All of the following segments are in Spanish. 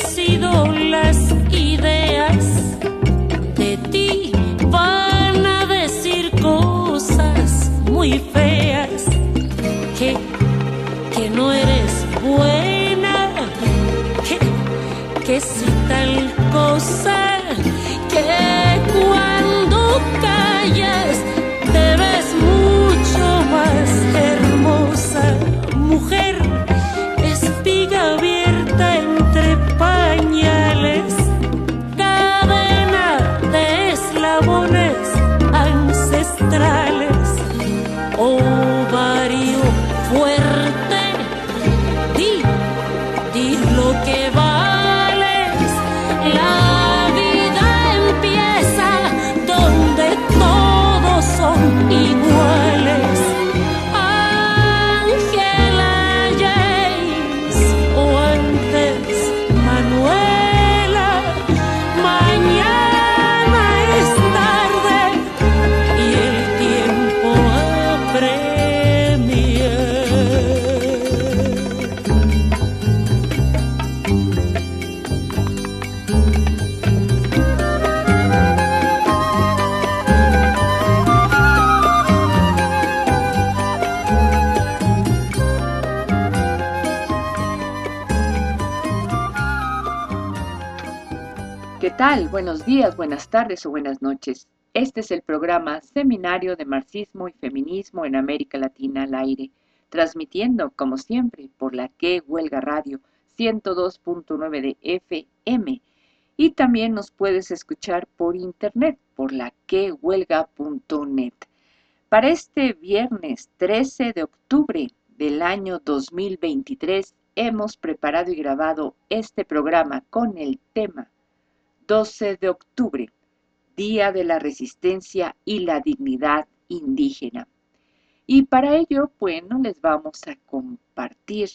sido las ideas de ti. Van a decir cosas muy feas, que no eres buena, que si tal cosa, que cuando callas te ves mucho más hermosa. Mujer, espiga abierta entre pañales, cadena de eslabones ancestrales, ovario fuerte, di lo que vales. La vida empieza donde todos son iguales. Ángela James o antes Manuela, mañana es tarde y el tiempo apremia. ¿Qué tal? Buenos días, buenas tardes o buenas noches. Este es el programa Seminario de Marxismo y Feminismo en América Latina al aire, transmitiendo, como siempre, por la Que Huelga Radio 102.9 de FM. Y también nos puedes escuchar por internet, por la quehuelga.net. Para este viernes 13 de octubre del año 2023, hemos preparado y grabado este programa con el tema 12 de octubre, Día de la Resistencia y la Dignidad Indígena. Y para ello, bueno, les vamos a compartir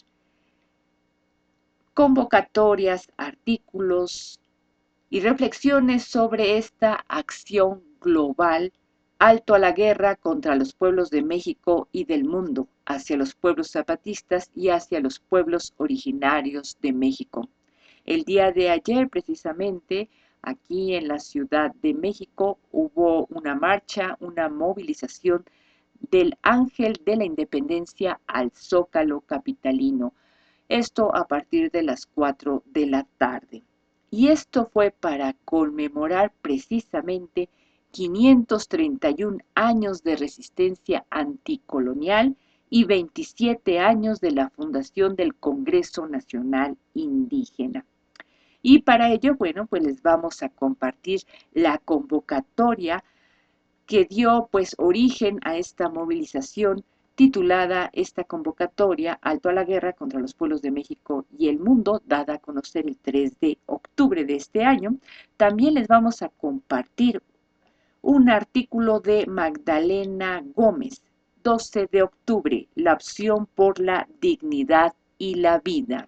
convocatorias, artículos y reflexiones sobre esta acción global, alto a la guerra contra los pueblos de México y del mundo, hacia los pueblos zapatistas y hacia los pueblos originarios de México. El día de ayer, precisamente, aquí en la Ciudad de México, hubo una marcha, una movilización del Ángel de la Independencia al Zócalo capitalino. Esto a partir de las 4 de la tarde. Y esto fue para conmemorar precisamente 531 años de resistencia anticolonial y 27 años de la fundación del Congreso Nacional Indígena. Y para ello, bueno, pues les vamos a compartir la convocatoria que dio pues origen a esta movilización, titulada esta convocatoria Alto a la Guerra contra los Pueblos de México y el Mundo, dada a conocer el 3 de octubre de este año. También les vamos a compartir un artículo de Magdalena Gómez, 12 de octubre, la opción por la dignidad y la vida.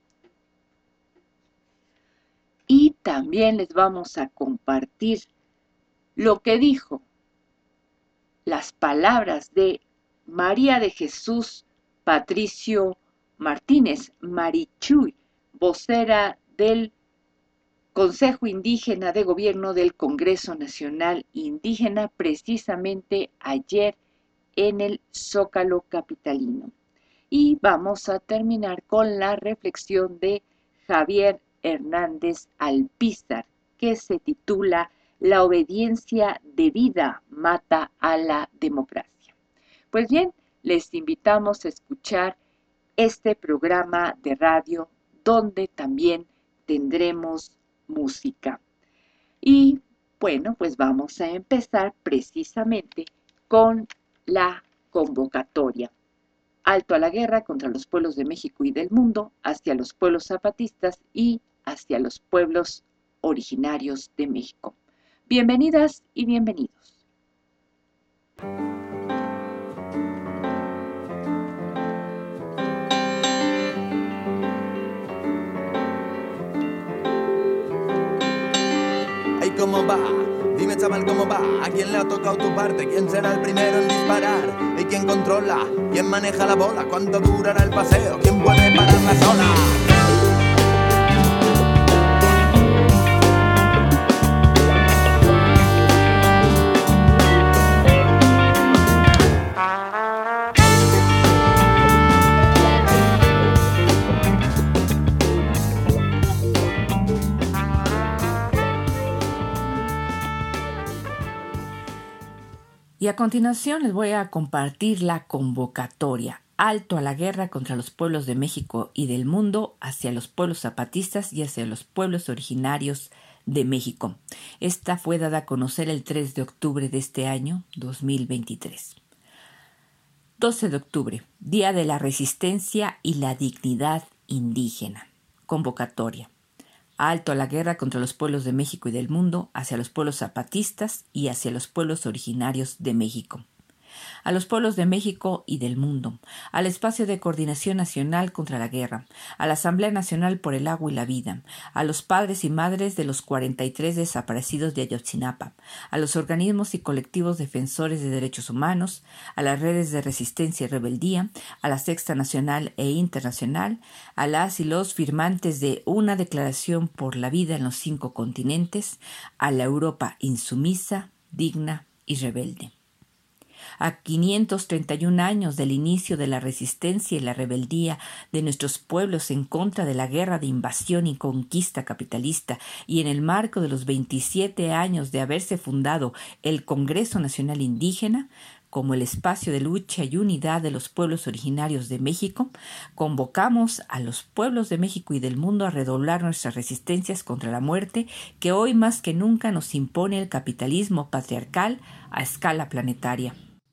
Y también les vamos a compartir lo que dijo, las palabras de María de Jesús Patricio Martínez, Marichuy, vocera del Consejo Indígena de Gobierno del Congreso Nacional Indígena, precisamente ayer en el Zócalo capitalino. Y vamos a terminar con la reflexión de Javier Hernández Alpizar, que se titula La obediencia debida mata a la democracia. Pues bien, les invitamos a escuchar este programa de radio donde también tendremos música. Y bueno, pues vamos a empezar precisamente con la convocatoria. Alto a la guerra contra los pueblos de México y del mundo, hacia los pueblos zapatistas y hacia los pueblos originarios de México. Bienvenidas y bienvenidos. Ay, ¿cómo va? Dime, chaval, ¿cómo va? ¿A quién le ha tocado tu parte? ¿Quién será el primero en disparar? ¿Y quién controla? ¿Quién maneja la bola? ¿Cuánto durará el paseo? ¿Quién puede parar la sola? Y a continuación les voy a compartir la convocatoria: alto a la guerra contra los pueblos de México y del mundo, hacia los pueblos zapatistas y hacia los pueblos originarios de México. Esta fue dada a conocer el 3 de octubre de este año 2023. 12 de octubre, Día de la Resistencia y la Dignidad Indígena. Convocatoria: alto a la guerra contra los pueblos de México y del mundo, hacia los pueblos zapatistas y hacia los pueblos originarios de México. A los pueblos de México y del mundo, al Espacio de Coordinación Nacional contra la Guerra, a la Asamblea Nacional por el Agua y la Vida, a los padres y madres de los 43 desaparecidos de Ayotzinapa, a los organismos y colectivos defensores de derechos humanos, a las redes de resistencia y rebeldía, a la Sexta Nacional e Internacional, a las y los firmantes de una declaración por la vida en los 5 continentes, a la Europa insumisa, digna y rebelde. A 531 años del inicio de la resistencia y la rebeldía de nuestros pueblos en contra de la guerra de invasión y conquista capitalista, y en el marco de los 27 años de haberse fundado el Congreso Nacional Indígena, como el espacio de lucha y unidad de los pueblos originarios de México, convocamos a los pueblos de México y del mundo a redoblar nuestras resistencias contra la muerte que hoy más que nunca nos impone el capitalismo patriarcal a escala planetaria.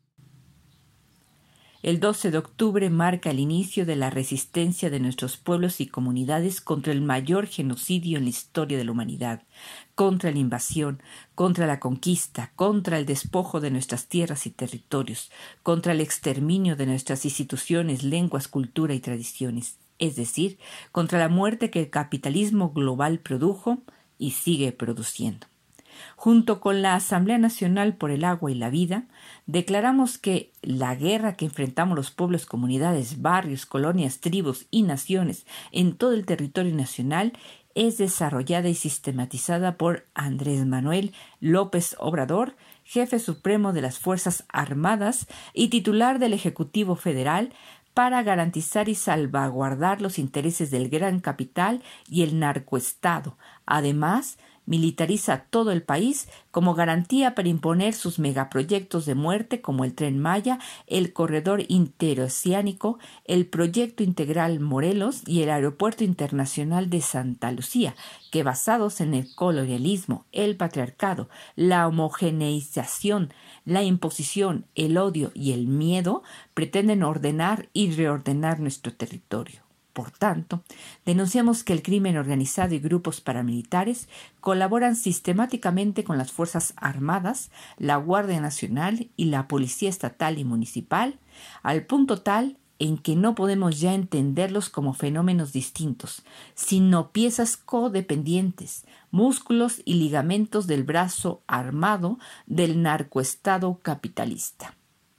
El 12 de octubre marca el inicio de la resistencia de nuestros pueblos y comunidades contra el mayor genocidio en la historia de la humanidad, contra la invasión, contra la conquista, contra el despojo de nuestras tierras y territorios, contra el exterminio de nuestras instituciones, lenguas, cultura y tradiciones, es decir, contra la muerte que el capitalismo global produjo y sigue produciendo. Junto con la Asamblea Nacional por el Agua y la Vida, declaramos que la guerra que enfrentamos los pueblos, comunidades, barrios, colonias, tribus y naciones en todo el territorio nacional es desarrollada y sistematizada por Andrés Manuel López Obrador, jefe supremo de las Fuerzas Armadas y titular del Ejecutivo Federal, para garantizar y salvaguardar los intereses del gran capital y el narcoestado. Además, militariza todo el país como garantía para imponer sus megaproyectos de muerte como el Tren Maya, el Corredor Interoceánico, el Proyecto Integral Morelos y el Aeropuerto Internacional de Santa Lucía, que basados en el colonialismo, el patriarcado, la homogeneización, la imposición, el odio y el miedo, pretenden ordenar y reordenar nuestro territorio. Por tanto, denunciamos que el crimen organizado y grupos paramilitares colaboran sistemáticamente con las Fuerzas Armadas, la Guardia Nacional y la Policía Estatal y Municipal, al punto tal en que no podemos ya entenderlos como fenómenos distintos, sino piezas codependientes, músculos y ligamentos del brazo armado del narcoestado capitalista.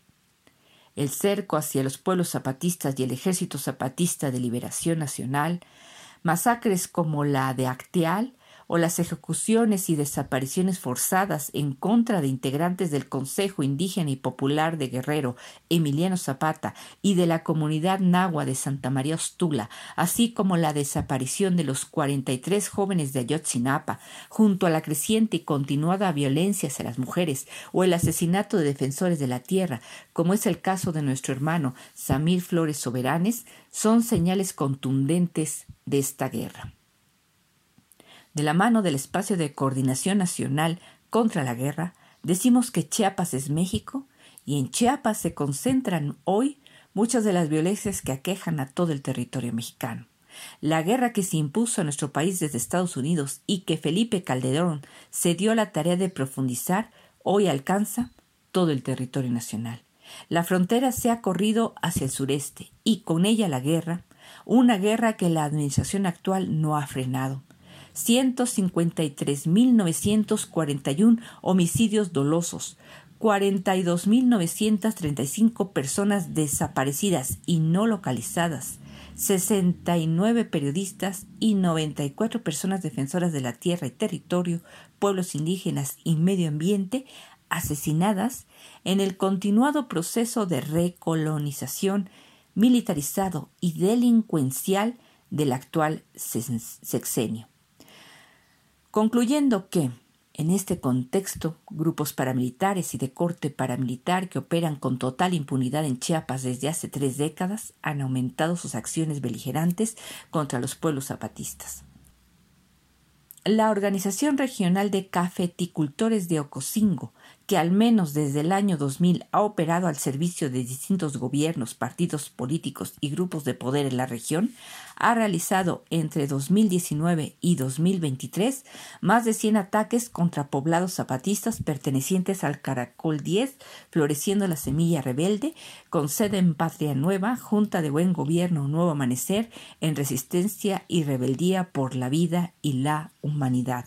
El cerco hacia los pueblos zapatistas y el Ejército Zapatista de Liberación Nacional, masacres como la de Acteal o las ejecuciones y desapariciones forzadas en contra de integrantes del Consejo Indígena y Popular de Guerrero, Emiliano Zapata, y de la comunidad nahua de Santa María Ostula, así como la desaparición de los 43 jóvenes de Ayotzinapa, junto a la creciente y continuada violencia hacia las mujeres, o el asesinato de defensores de la tierra, como es el caso de nuestro hermano Samir Flores Soberanes, son señales contundentes de esta guerra. De la mano del Espacio de Coordinación Nacional contra la Guerra, decimos que Chiapas es México y en Chiapas se concentran hoy muchas de las violencias que aquejan a todo el territorio mexicano. La guerra que se impuso a nuestro país desde Estados Unidos y que Felipe Calderón se dio a la tarea de profundizar, hoy alcanza todo el territorio nacional. La frontera se ha corrido hacia el sureste y con ella la guerra, una guerra que la administración actual no ha frenado. 153.941 homicidios dolosos, 42.935 personas desaparecidas y no localizadas, 69 periodistas y 94 personas defensoras de la tierra y territorio, pueblos indígenas y medio ambiente asesinadas en el continuado proceso de recolonización militarizado y delincuencial del actual sexenio. Concluyendo que, En este contexto, grupos paramilitares y de corte paramilitar que operan con total impunidad en Chiapas desde hace 3 décadas han aumentado sus acciones beligerantes contra los pueblos zapatistas. La Organización Regional de Cafeticultores de Ocosingo, que al menos desde el año 2000 ha operado al servicio de distintos gobiernos, partidos políticos y grupos de poder en la región, ha realizado entre 2019 y 2023 más de 100 ataques contra poblados zapatistas pertenecientes al Caracol 10, Floreciendo la Semilla Rebelde, con sede en Patria Nueva, Junta de Buen Gobierno Nuevo Amanecer, en resistencia y rebeldía por la vida y la humanidad.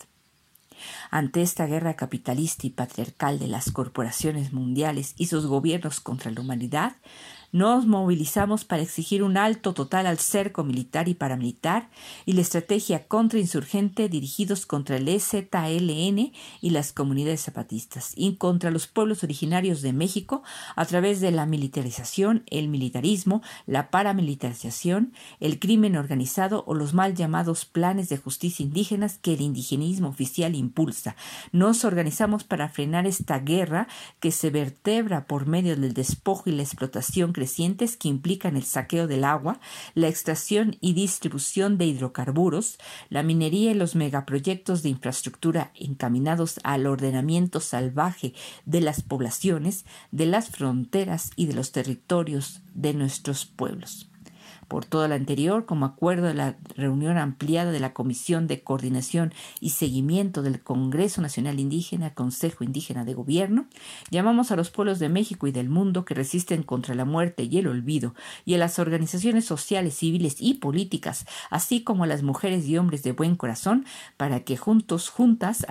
Ante esta guerra capitalista y patriarcal de las corporaciones mundiales y sus gobiernos contra la humanidad, nos movilizamos para exigir un alto total al cerco militar y paramilitar y la estrategia contrainsurgente dirigidos contra el EZLN y las comunidades zapatistas y contra los pueblos originarios de México a través de la militarización, el militarismo, la paramilitarización, el crimen organizado o los mal llamados planes de justicia indígenas que el indigenismo oficial impulsa. Nos organizamos para frenar esta guerra que se vertebra por medio del despojo y la explotación crecientes que implican el saqueo del agua, la extracción y distribución de hidrocarburos, la minería y los megaproyectos de infraestructura encaminados al ordenamiento salvaje de las poblaciones, de las fronteras y de los territorios de nuestros pueblos. Por todo lo anterior, como acuerdo de la reunión ampliada de la Comisión de Coordinación y Seguimiento del Congreso Nacional Indígena, Consejo Indígena de Gobierno, llamamos a los pueblos de México y del mundo que resisten contra la muerte y el olvido, y a las organizaciones sociales, civiles y políticas, así como a las mujeres y hombres de buen corazón, para que juntas,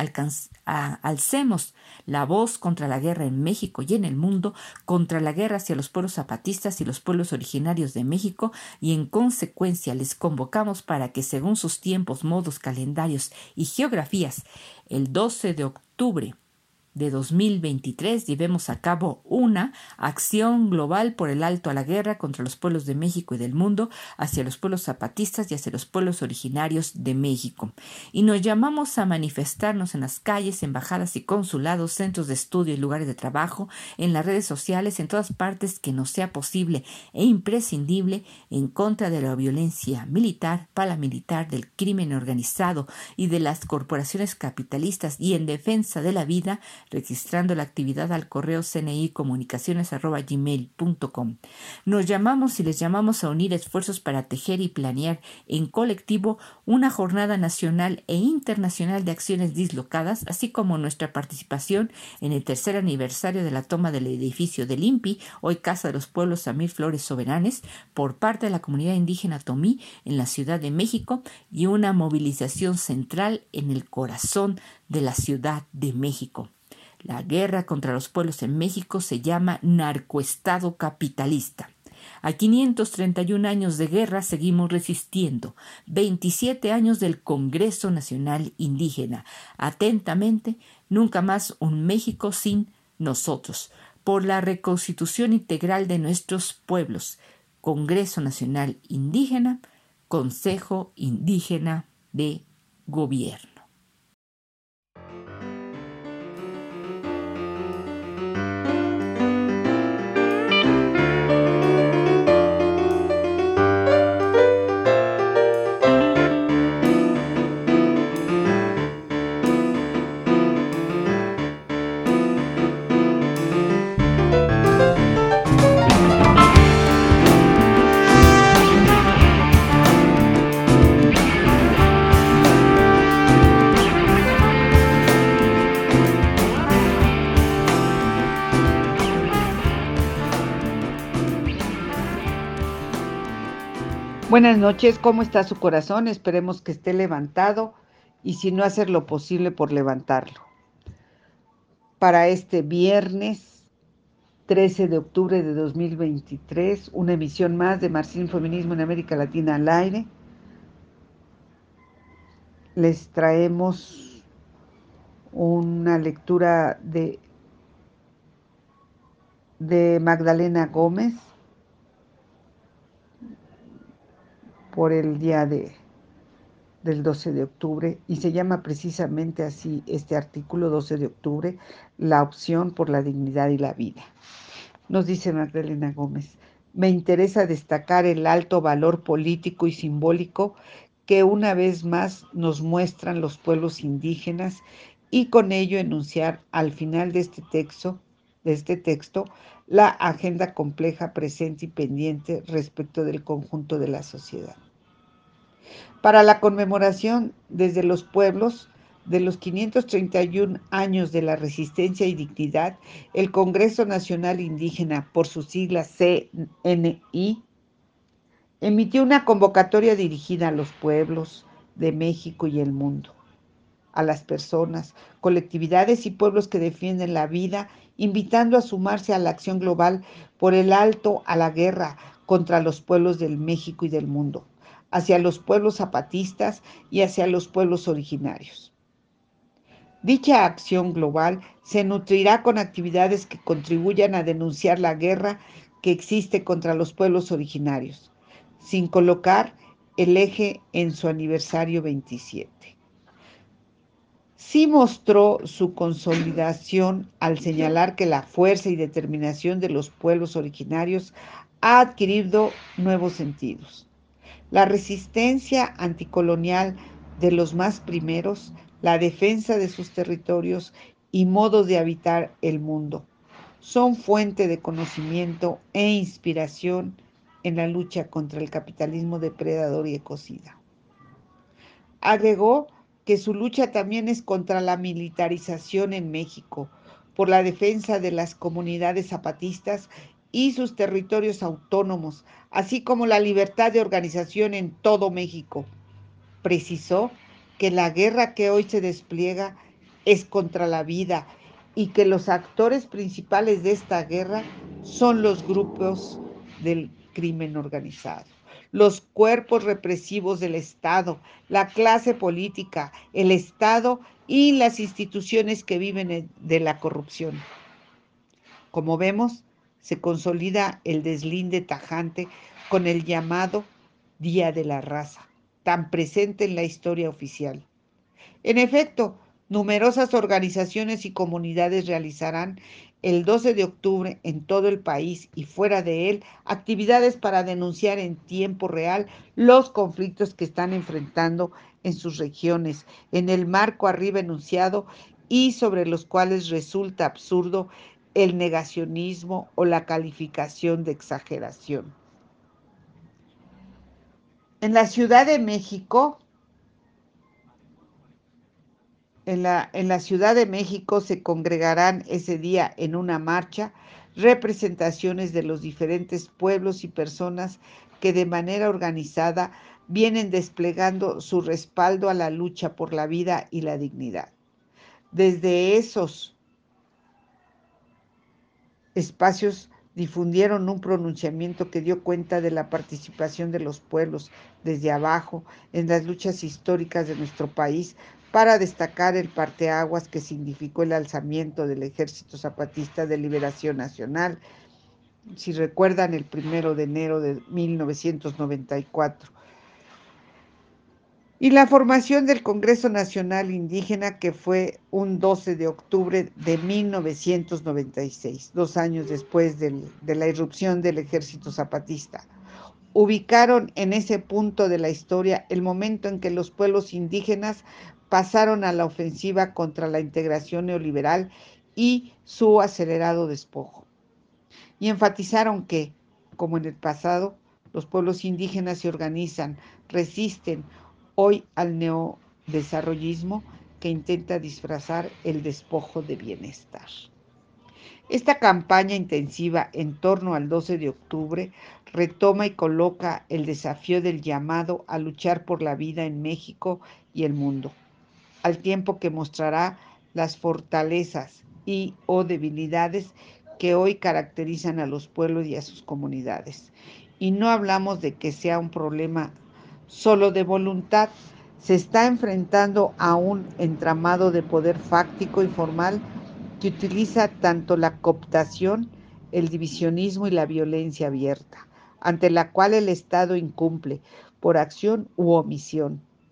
alcemos la voz contra la guerra en México y en el mundo, contra la guerra hacia los pueblos zapatistas y los pueblos originarios de México, y en consecuencia les convocamos para que, según sus tiempos, modos, calendarios y geografías, el 12 de octubre de 2023 llevemos a cabo una acción global por el alto a la guerra contra los pueblos de México y del mundo, hacia los pueblos zapatistas y hacia los pueblos originarios de México. Y nos llamamos a manifestarnos en las calles, embajadas y consulados, centros de estudio y lugares de trabajo, en las redes sociales, en todas partes que nos sea posible e imprescindible, en contra de la violencia militar, paramilitar, del crimen organizado y de las corporaciones capitalistas, y en defensa de la vida, registrando la actividad al correo cnicomunicaciones@gmail.com. Nos llamamos y les llamamos a unir esfuerzos para tejer y planear en colectivo una jornada nacional e internacional de acciones dislocadas, así como nuestra participación en el 3er aniversario de la toma del edificio del INPI, hoy Casa de los Pueblos Samir Flores Soberanes, por parte de la comunidad indígena Tomí en la Ciudad de México, y una movilización central en el corazón de la Ciudad de México. La guerra contra los pueblos en México se llama narcoestado capitalista. A 531 años de guerra seguimos resistiendo. 27 años del Congreso Nacional Indígena. Atentamente, nunca más un México sin nosotros. Por la reconstitución integral de nuestros pueblos. Congreso Nacional Indígena, Consejo Indígena de Gobierno. Buenas noches, ¿cómo está su corazón? Esperemos que esté levantado y si no, hacer lo posible por levantarlo. Para este viernes 13 de octubre de 2023, una emisión más de Marxismo y Feminismo en América Latina al aire. Les traemos una lectura de Magdalena Gómez por el día de del 12 de octubre y se llama precisamente así este artículo 12 de octubre, la opción por la dignidad y la vida. Nos dice Magdalena Gómez, me interesa destacar el alto valor político y simbólico que una vez más nos muestran los pueblos indígenas y con ello enunciar al final de este texto, la agenda compleja presente y pendiente respecto del conjunto de la sociedad. Para la conmemoración desde los pueblos de los 531 años de la resistencia y dignidad, el Congreso Nacional Indígena, por sus siglas CNI, emitió una convocatoria dirigida a los pueblos de México y el mundo, a las personas, colectividades y pueblos que defienden la vida, invitando a sumarse a la acción global por el alto a la guerra contra los pueblos del México y del mundo, hacia los pueblos zapatistas y hacia los pueblos originarios. Dicha acción global se nutrirá con actividades que contribuyan a denunciar la guerra que existe contra los pueblos originarios, sin colocar el eje en su aniversario 27. Sí mostró su consolidación al señalar que la fuerza y determinación de los pueblos originarios ha adquirido nuevos sentidos. La resistencia anticolonial de los más primeros, la defensa de sus territorios y modos de habitar el mundo son fuente de conocimiento e inspiración en la lucha contra el capitalismo depredador y ecocida. Agregó que su lucha también es contra la militarización en México, por la defensa de las comunidades zapatistas y sus territorios autónomos, así como la libertad de organización en todo México. Precisó que la guerra que hoy se despliega es contra la vida y que los actores principales de esta guerra son los grupos del crimen organizado, los cuerpos represivos del Estado, la clase política, el Estado y las instituciones que viven de la corrupción. Como vemos, se consolida el deslinde tajante con el llamado Día de la Raza, tan presente en la historia oficial. En efecto, numerosas organizaciones y comunidades realizarán el 12 de octubre en todo el país y fuera de él actividades para denunciar en tiempo real los conflictos que están enfrentando en sus regiones, en el marco arriba enunciado y sobre los cuales resulta absurdo el negacionismo o la calificación de exageración. En la Ciudad de México, En la Ciudad de México se congregarán ese día en una marcha representaciones de los diferentes pueblos y personas que de manera organizada vienen desplegando su respaldo a la lucha por la vida y la dignidad. Desde esos espacios difundieron un pronunciamiento que dio cuenta de la participación de los pueblos desde abajo en las luchas históricas de nuestro país para destacar el parteaguas que significó el alzamiento del Ejército Zapatista de Liberación Nacional, si recuerdan, el 1 de enero de 1994. Y la formación del Congreso Nacional Indígena, que fue un 12 de octubre de 1996, 2 años después de la irrupción del Ejército Zapatista. Ubicaron en ese punto de la historia el momento en que los pueblos indígenas pasaron a la ofensiva contra la integración neoliberal y su acelerado despojo. Y enfatizaron que, como en el pasado, los pueblos indígenas se organizan, resisten hoy al neodesarrollismo que intenta disfrazar el despojo de bienestar. Esta campaña intensiva en torno al 12 de octubre retoma y coloca el desafío del llamado a luchar por la vida en México y el mundo, al tiempo que mostrará las fortalezas y o debilidades que hoy caracterizan a los pueblos y a sus comunidades. Y no hablamos de que sea un problema solo de voluntad, se está enfrentando a un entramado de poder fáctico y formal que utiliza tanto la cooptación, el divisionismo y la violencia abierta, ante la cual el Estado incumple por acción u omisión.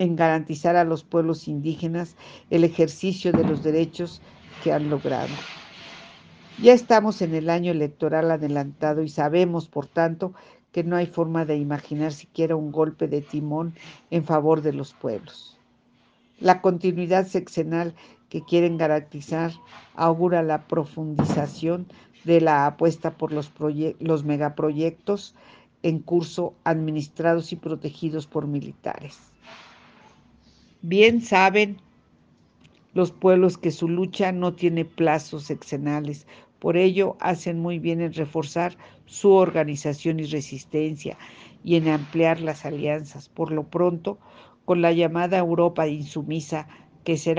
en garantizar a los pueblos indígenas el ejercicio de los derechos que han logrado. Ya estamos en el año electoral adelantado y sabemos, por tanto, que no hay forma de imaginar siquiera un golpe de timón en favor de los pueblos. La continuidad sexenal que quieren garantizar augura la profundización de la apuesta por los megaproyectos en curso administrados y protegidos por militares. Bien saben los pueblos que su lucha no tiene plazos sexenales, por ello hacen muy bien en reforzar su organización y resistencia y en ampliar las alianzas, por lo pronto, con la llamada Europa insumisa que se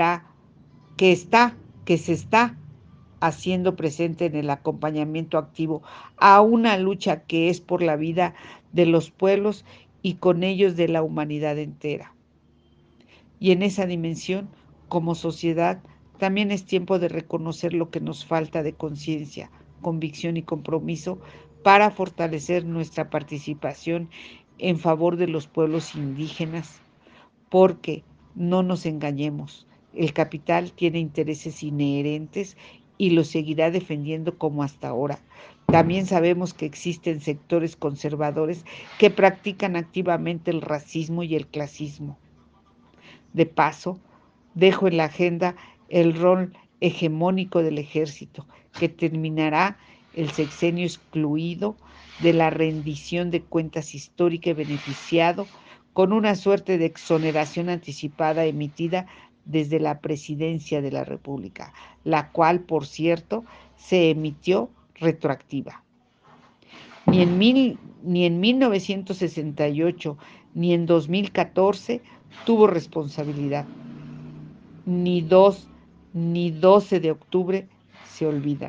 está haciendo presente en el acompañamiento activo a una lucha que es por la vida de los pueblos y con ellos de la humanidad entera. Y en esa dimensión, como sociedad, también es tiempo de reconocer lo que nos falta de conciencia, convicción y compromiso para fortalecer nuestra participación en favor de los pueblos indígenas, porque no nos engañemos, el capital tiene intereses inherentes y los seguirá defendiendo como hasta ahora. También sabemos que existen sectores conservadores que practican activamente el racismo y el clasismo. De paso, dejo en la agenda el rol hegemónico del ejército, que terminará el sexenio excluido de la rendición de cuentas histórica y beneficiado con una suerte de exoneración anticipada emitida desde la Presidencia de la República, la cual, por cierto, se emitió retroactiva. Ni en 1968 ni en 2014 tuvo responsabilidad. Ni 2 ni 12 de octubre se olvidan.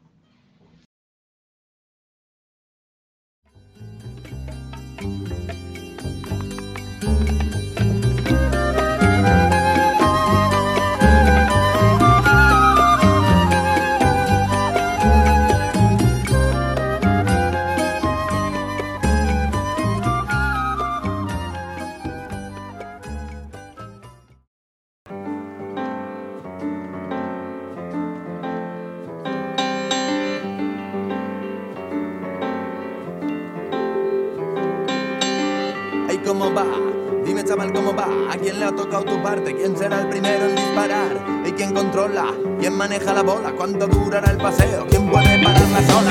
¿Cómo va? Dime, chaval, ¿cómo va? ¿A quién le ha tocado tu parte? ¿Quién será el primero en disparar? ¿Y quién controla? ¿Quién maneja la bola? ¿Cuánto durará el paseo? ¿Quién puede pararla sola?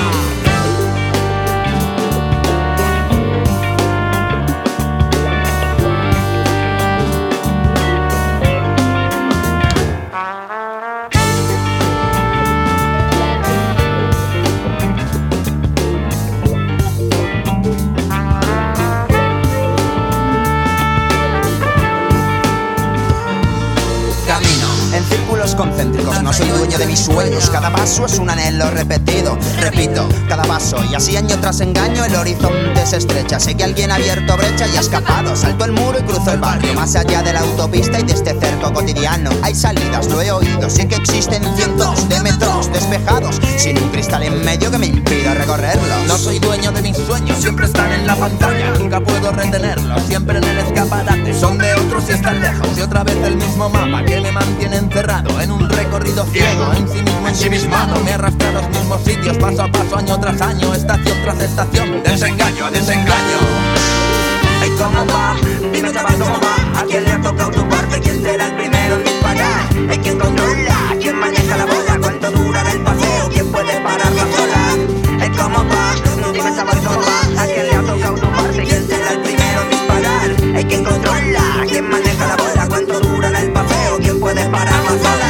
Concéntricos, no soy dueño de mis sueños. Cada paso es un anhelo repetido. Repito, cada paso y así año tras engaño el horizonte se estrecha. Sé que alguien ha abierto brecha y ha escapado. Salto el muro y cruzo el barrio. Más allá de la autopista y de este cerco cotidiano hay salidas, lo he oído. Sé que existen cientos de metros despejados sin un cristal en medio que me impida recorrerlos. No soy dueño de mis sueños, siempre están en la pantalla. Nunca puedo retenerlos, siempre en el escaparate. Son de otros y están lejos. Y otra vez el mismo mapa que me mantiene encerrado en un recorrido ciego, en sí mismo ensimismado. Me arrastra a los mismos sitios, paso a paso, año tras año, estación tras estación. Desengaño a desengaño. Hey, ¿cómo va? Dime, chaval, ¿cómo va? ¿A quién le ha tocado tu parte? ¿Quién será el primero en disparar? ¿Hay quien controla? ¿Quién maneja la bola? ¿Cuánto durará el paseo? ¿Quién puede pararla sola? Hey, ¿cómo va? Dime, chaval, ¿cómo va? ¿A quién le ha tocado tu parte? ¿Quién será el primero en disparar? ¿Hay quien controla? ¿Quién maneja la bola? ¿Cuánto durará el paseo? ¿Quién puede pararla sola?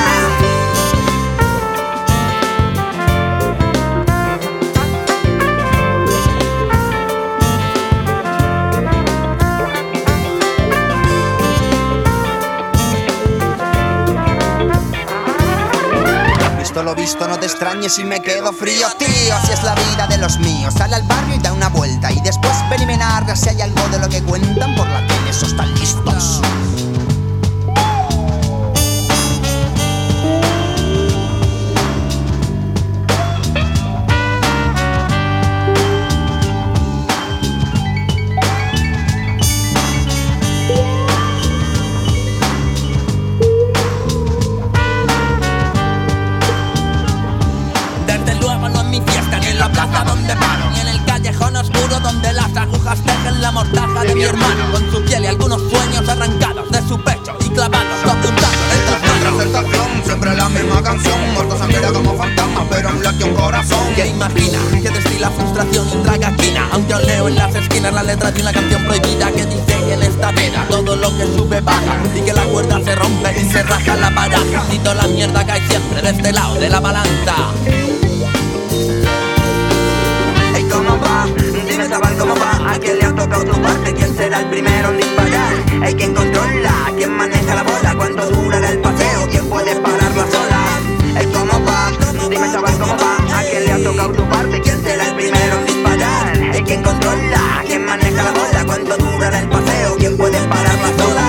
Lo visto, no te extrañes si me quedo frío, tío. Así es la vida de los míos. Sale al barrio y da una vuelta y después preliminar si hay algo de lo que cuentan por la tele. Esos están listos. agujas tejen la mortaja de mi hermano, con su piel y algunos sueños arrancados de su pecho y clavados tu apuntado en tus manos. Presentación, siempre la misma canción, muerto sangrera como fantasma, pero aún late un corazón. Que imagina, que destila frustración y tragaquina, aunque os leo en las esquinas la letra de una canción prohibida que dice que en esta vida todo lo que sube baja y que la cuerda se rompe y se raja la baraja y toda la mierda cae siempre de este lado de la balanza. Ey, ¿cómo va? Dime, chaval, ¿cómo va? ¿A quién le ha tocado tu parte? ¿Quién será el primero en disparar? Ey, ¿quién controla? ¿Quién maneja la bola? ¿Cuánto durará el paseo? ¿Quién puede pararla sola? Ey, ¿cómo va? Dime, chaval, ¿cómo va? ¿A quién le ha tocado tu parte? ¿Quién será el primero en disparar? Ey, ¿quién controla? ¿Quién maneja la bola? ¿Cuánto durará el paseo? ¿Quién puede pararla sola?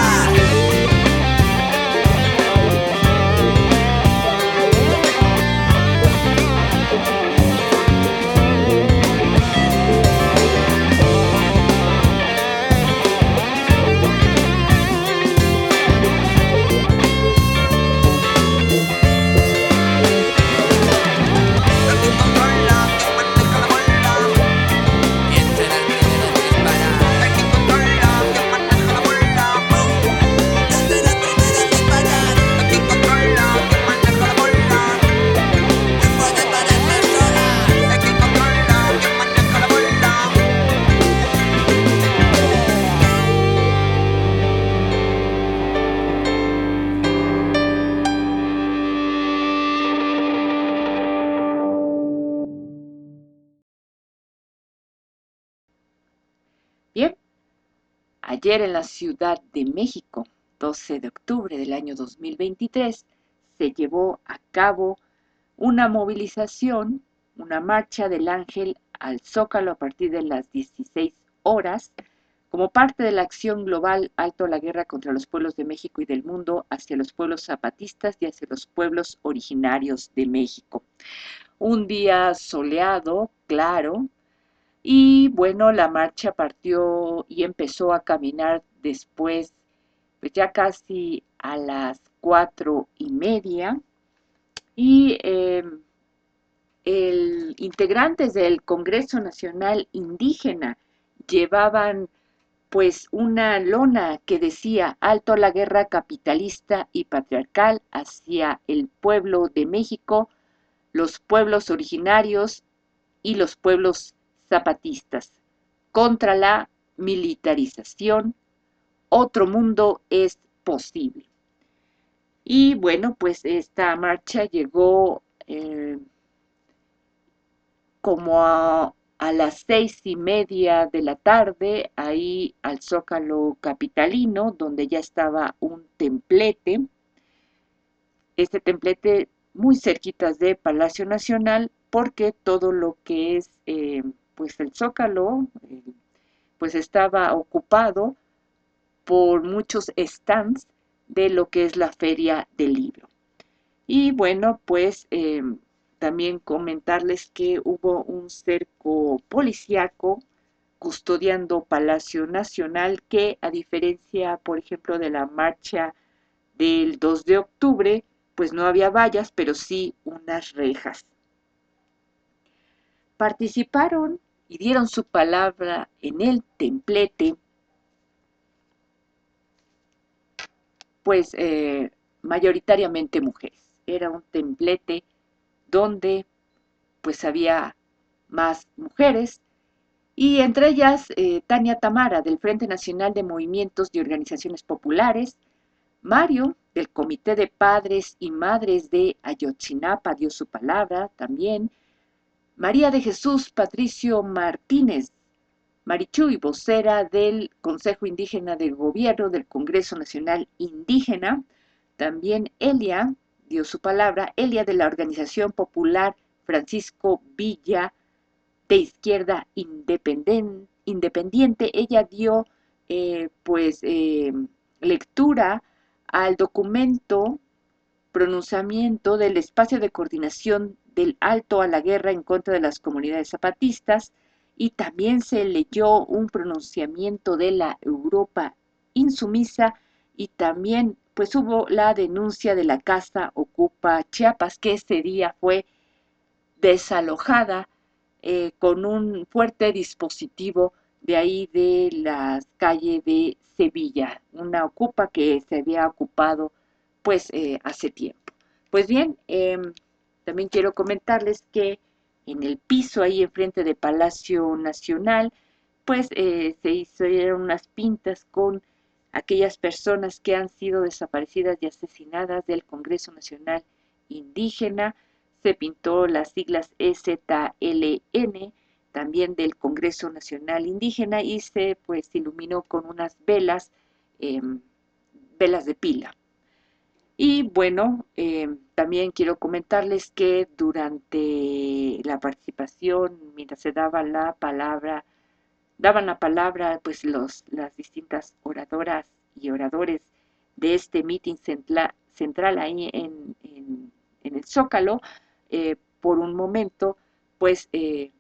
Bien, ayer en la Ciudad de México, 12 de octubre del año 2023, se llevó a cabo una movilización, una marcha del Ángel al Zócalo a partir de las 16 horas, como parte de la acción global Alto a la Guerra contra los pueblos de México y del mundo hacia los pueblos zapatistas y hacia los pueblos originarios de México. Un día soleado, claro, y bueno, la marcha partió y empezó a caminar después, pues ya casi a las 4:30, y integrantes del Congreso Nacional Indígena llevaban pues una lona que decía alto a la guerra capitalista y patriarcal hacia el pueblo de México, los pueblos originarios y los pueblos zapatistas, contra la militarización, otro mundo es posible. Y bueno, pues esta marcha llegó como a las 6:30 de la tarde, ahí al Zócalo capitalino, donde ya estaba un templete. Este templete muy cerquitas de Palacio Nacional, porque todo lo que es pues el Zócalo pues estaba ocupado por muchos stands de lo que es la Feria del Libro. Y bueno, pues también comentarles que hubo un cerco policíaco custodiando Palacio Nacional que, a diferencia, por ejemplo, de la marcha del 2 de octubre, pues no había vallas, pero sí unas rejas. Participaron y dieron su palabra en el templete, pues mayoritariamente mujeres. Era un templete donde pues había más mujeres, y entre ellas Tania Tamara, del Frente Nacional de Movimientos y Organizaciones Populares. Mario, del Comité de Padres y Madres de Ayotzinapa, dio su palabra también. María de Jesús Patricio Martínez Marichuy, vocera del Consejo Indígena del Gobierno del Congreso Nacional Indígena. También Elia dio su palabra, Elia, de la Organización Popular Francisco Villa, de Izquierda Independiente. Ella dio lectura al documento pronunciamiento del espacio de coordinación del Alto a la Guerra en contra de las comunidades zapatistas, y también se leyó un pronunciamiento de la Europa insumisa, y también pues hubo la denuncia de la Casa Ocupa Chiapas, que ese día fue desalojada con un fuerte dispositivo de ahí de la calle de Sevilla, una ocupa que se había ocupado pues hace tiempo. Pues bien, también quiero comentarles que en el piso ahí enfrente del Palacio Nacional pues se hicieron unas pintas con aquellas personas que han sido desaparecidas y asesinadas del Congreso Nacional Indígena. Se pintó las siglas EZLN, también del Congreso Nacional Indígena, y se pues iluminó con unas velas, velas de pila. Y bueno, también quiero comentarles que durante la participación, mientras se daba la palabra, daban la palabra pues las distintas oradoras y oradores de este mitin central ahí en el Zócalo, por un momento pues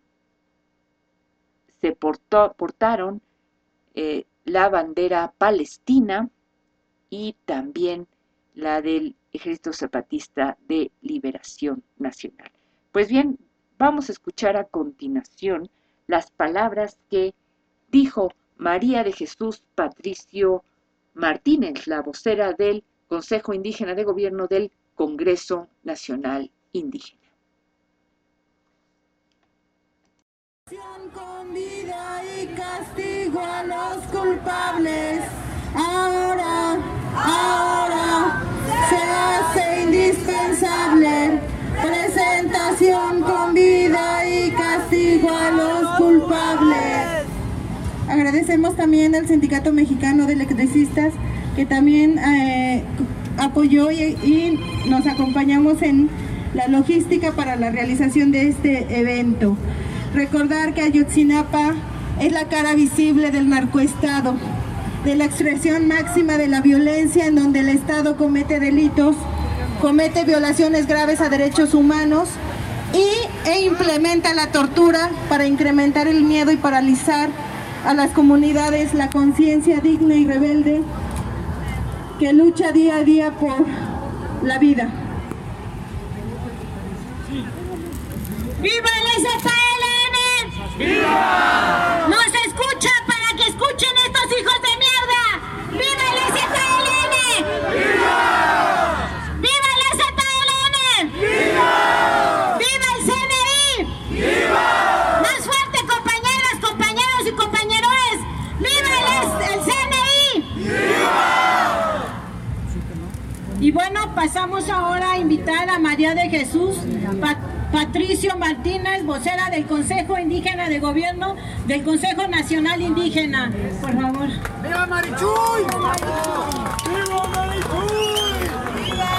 se portaron la bandera palestina y también la del Ejército Zapatista de Liberación Nacional. Pues bien, vamos a escuchar a continuación las palabras que dijo María de Jesús Patricio Martínez, la vocera del Consejo Indígena de Gobierno del Congreso Nacional Indígena. Con vida y castigo a los culpables, ahora se hace indispensable presentación con vida y castigo a los culpables. Agradecemos también al Sindicato Mexicano de Electricistas que también apoyó y nos acompañamos en la logística para la realización de este evento. Recordar que Ayotzinapa es la cara visible del narcoestado, de la expresión máxima de la violencia en donde el Estado comete delitos, comete violaciones graves a derechos humanos e implementa la tortura para incrementar el miedo y paralizar a las comunidades, la conciencia digna y rebelde que lucha día a día por la vida. ¡Viva el ZLN! ¡Viva! ¡No se escucha para que escuchen estos hijos de mierda! ¡Viva el ZLN! ¡Viva! ¡Viva el ZLN! ¡Viva! ¡Viva el CNI! ¡Viva! ¡Más fuerte, compañeras, compañeros y compañeros! ¡Viva el CNI! ¡Viva! Y bueno, pasamos ahora a invitar a María de Jesús Patricio Martínez, vocera del Consejo Indígena de Gobierno del Consejo Nacional Indígena. Por favor. ¡Viva Marichuy! ¡Viva Marichuy! ¡Viva!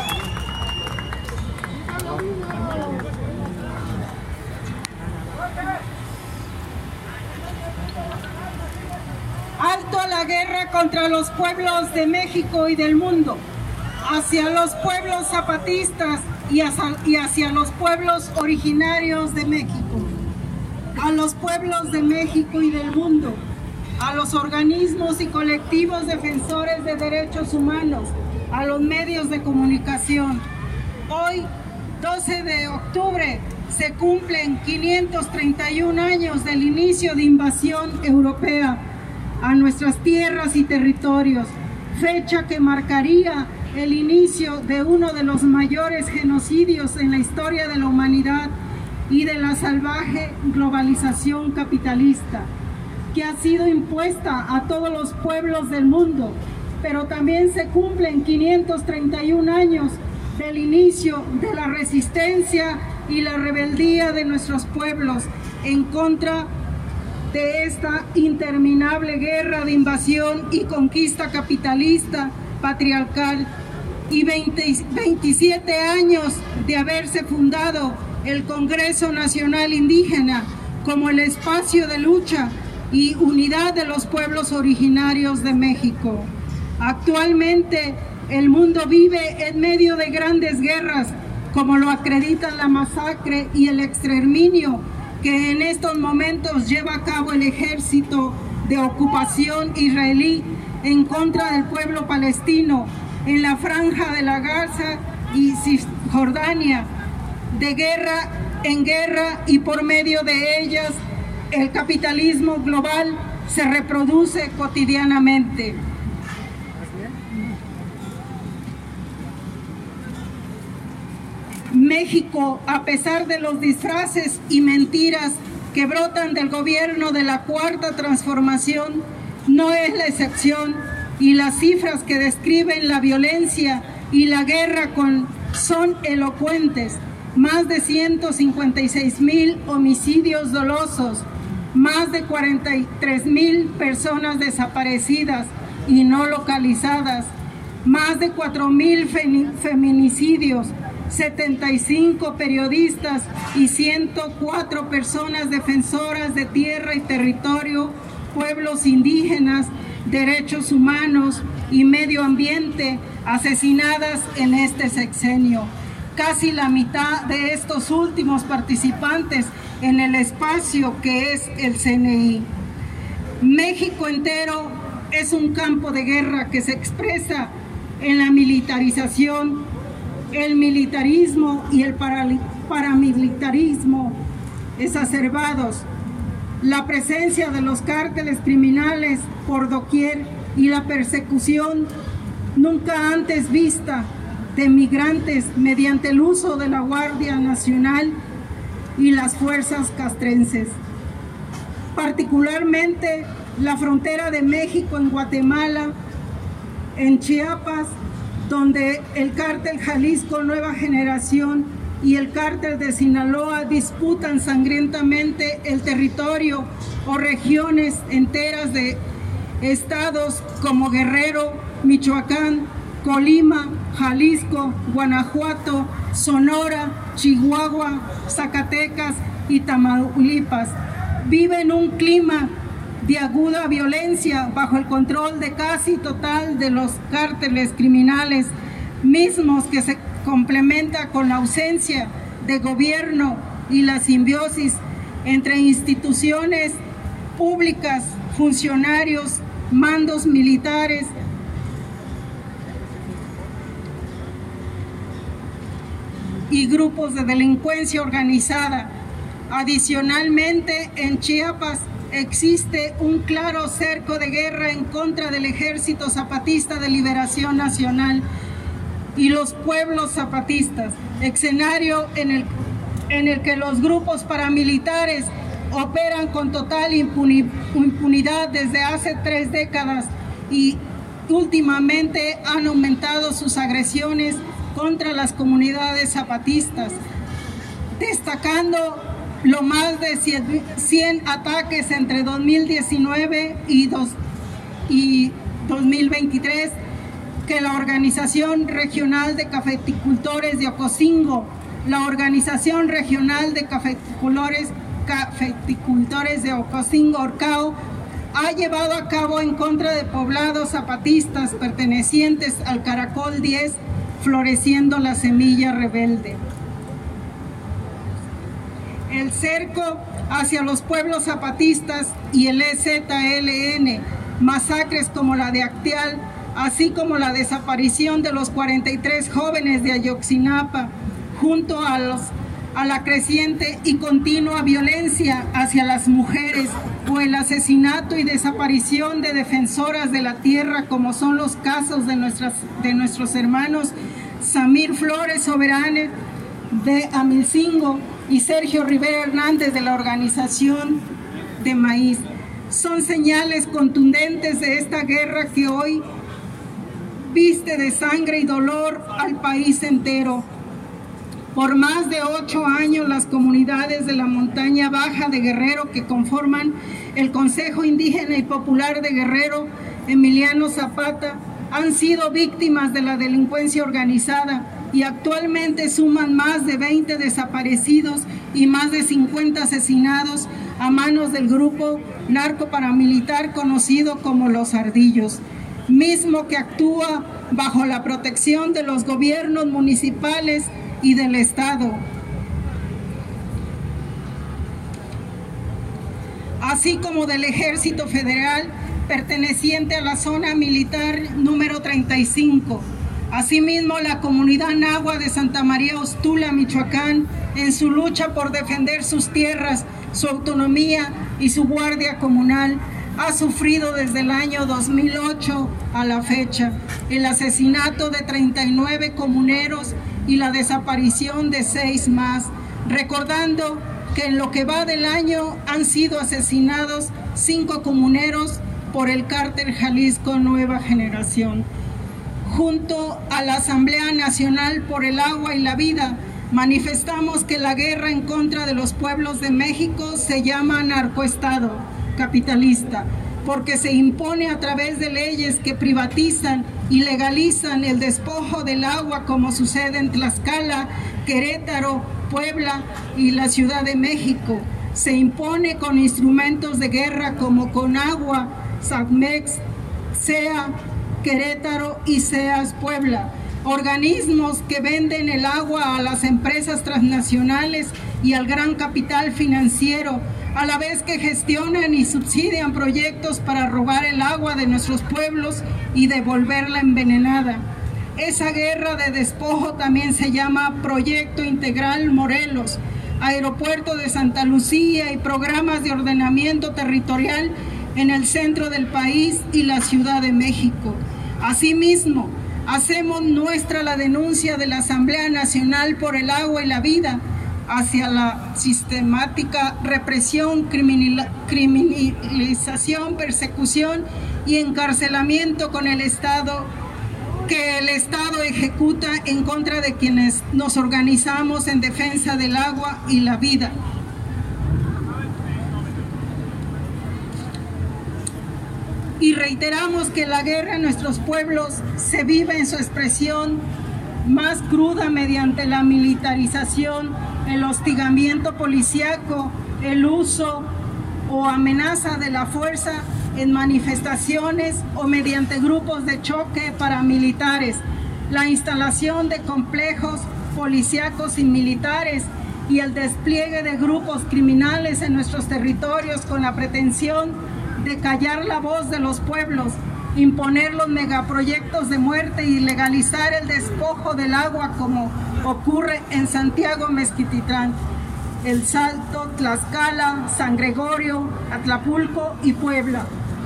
Alto a la guerra contra los pueblos de México y del mundo, hacia los pueblos zapatistas y hacia los pueblos originarios de México, a los pueblos de México y del mundo, a los organismos y colectivos defensores de derechos humanos, a los medios de comunicación. Hoy, 12 de octubre, se cumplen 531 años del inicio de invasión europea a nuestras tierras y territorios, fecha que marcaría el inicio de uno de los mayores genocidios en la historia de la humanidad y de la salvaje globalización capitalista, que ha sido impuesta a todos los pueblos del mundo, pero también se cumplen 531 años del inicio de la resistencia y la rebeldía de nuestros pueblos en contra de esta interminable guerra de invasión y conquista capitalista, patriarcal, y 27 años de haberse fundado el Congreso Nacional Indígena como el espacio de lucha y unidad de los pueblos originarios de México. Actualmente el mundo vive en medio de grandes guerras, como lo acreditan la masacre y el exterminio que en estos momentos lleva a cabo el ejército de ocupación israelí en contra del pueblo palestino en la Franja de la Gaza y Cisjordania, de guerra en guerra, y por medio de ellas el capitalismo global se reproduce cotidianamente. México, a pesar de los disfraces y mentiras que brotan del gobierno de la Cuarta Transformación, no es la excepción, y las cifras que describen la violencia y la guerra son elocuentes. Más de 156,000 homicidios dolosos, más de 43,000 personas desaparecidas y no localizadas, más de 4,000 feminicidios, 75 periodistas y 104 personas defensoras de tierra y territorio, pueblos indígenas, derechos humanos y medio ambiente asesinadas en este sexenio. Casi la mitad de estos últimos participantes en el espacio que es el CNI. México entero es un campo de guerra que se expresa en la militarización, el militarismo y el paramilitarismo exacerbados, la presencia de los cárteles criminales por doquier y la persecución nunca antes vista de migrantes mediante el uso de la Guardia Nacional y las fuerzas castrenses. Particularmente la frontera de México en Guatemala, en Chiapas, donde el cártel Jalisco Nueva Generación y el cártel de Sinaloa disputan sangrientamente el territorio o regiones enteras de estados como Guerrero, Michoacán, Colima, Jalisco, Guanajuato, Sonora, Chihuahua, Zacatecas y Tamaulipas. Viven un clima de aguda violencia bajo el control de casi total de los cárteles criminales, mismos que se complementa con la ausencia de gobierno y la simbiosis entre instituciones públicas, funcionarios, mandos militares, y grupos de delincuencia organizada. Adicionalmente, en Chiapas existe un claro cerco de guerra en contra del Ejército Zapatista de Liberación Nacional y los pueblos zapatistas, escenario en el que los grupos paramilitares operan con total impunidad desde hace 3 décadas y últimamente han aumentado sus agresiones contra las comunidades zapatistas, destacando lo más de 100 ataques entre 2019 y 2023 que la Organización Regional de Cafeticultores de Ocosingo, la Organización Regional de Cafeticultores de Ocosingo, Orcao, ha llevado a cabo en contra de poblados zapatistas pertenecientes al Caracol 10, floreciendo la semilla rebelde. El cerco hacia los pueblos zapatistas y el EZLN, masacres como la de Acteal, así como la desaparición de los 43 jóvenes de Ayotzinapa, junto a la creciente y continua violencia hacia las mujeres o el asesinato y desaparición de defensoras de la tierra, como son los casos de nuestros hermanos Samir Flores Soberane de Amilcingo y Sergio Rivera Hernández de la Organización de Maíz. Son señales contundentes de esta guerra que hoy viste de sangre y dolor al país entero. Por más de 8 años, las comunidades de la montaña baja de Guerrero que conforman el Consejo Indígena y Popular de Guerrero, Emiliano Zapata, han sido víctimas de la delincuencia organizada y actualmente suman más de 20 desaparecidos y más de 50 asesinados a manos del grupo narcoparamilitar conocido como Los Ardillos, mismo que actúa bajo la protección de los gobiernos municipales y del Estado, así como del Ejército Federal perteneciente a la zona militar número 35. Asimismo, la comunidad nahua de Santa María Ostula, Michoacán, en su lucha por defender sus tierras, su autonomía y su guardia comunal, ha sufrido desde el año 2008 a la fecha el asesinato de 39 comuneros y la desaparición de 6 más, recordando que en lo que va del año han sido asesinados 5 comuneros por el cártel Jalisco Nueva Generación. Junto a la Asamblea Nacional por el Agua y la Vida, manifestamos que la guerra en contra de los pueblos de México se llama narcoestado capitalista, porque se impone a través de leyes que privatizan y legalizan el despojo del agua, como sucede en Tlaxcala, Querétaro, Puebla y la Ciudad de México. Se impone con instrumentos de guerra como Conagua, SACMEX, SEA, Querétaro y SEAS Puebla, organismos que venden el agua a las empresas transnacionales y al gran capital financiero, a la vez que gestionan y subsidian proyectos para robar el agua de nuestros pueblos y devolverla envenenada. Esa guerra de despojo también se llama Proyecto Integral Morelos, Aeropuerto de Santa Lucía y programas de ordenamiento territorial en el centro del país y la Ciudad de México. Asimismo, hacemos nuestra la denuncia de la Asamblea Nacional por el Agua y la Vida hacia la sistemática represión, criminalización, persecución y encarcelamiento con el Estado que el Estado ejecuta en contra de quienes nos organizamos en defensa del agua y la vida. Y reiteramos que la guerra en nuestros pueblos se vive en su expresión más cruda mediante la militarización, el hostigamiento policíaco, el uso o amenaza de la fuerza en manifestaciones o mediante grupos de choque paramilitares, la instalación de complejos policíacos y militares y el despliegue de grupos criminales en nuestros territorios con la pretensión de callar la voz de los pueblos, imponer los megaproyectos de muerte y legalizar el despojo del agua como ocurre en Santiago Mezquititlán, El Salto, Tlaxcala, San Gregorio, Atlapulco y Puebla.